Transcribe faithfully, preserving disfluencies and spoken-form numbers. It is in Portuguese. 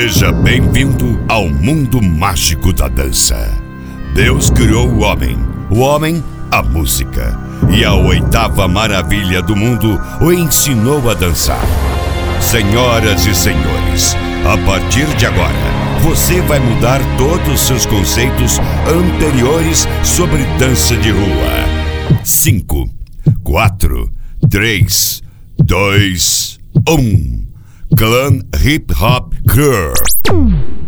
Seja bem-vindo ao mundo mágico da dança. Deus criou o homem, o homem a música, e a oitava maravilha do mundo o ensinou a dançar. Senhoras e senhores, a partir de agora, você vai mudar todos os seus conceitos anteriores sobre dança de rua. Cinco, quatro, três, dois, um. Clan Hip Hop Crew.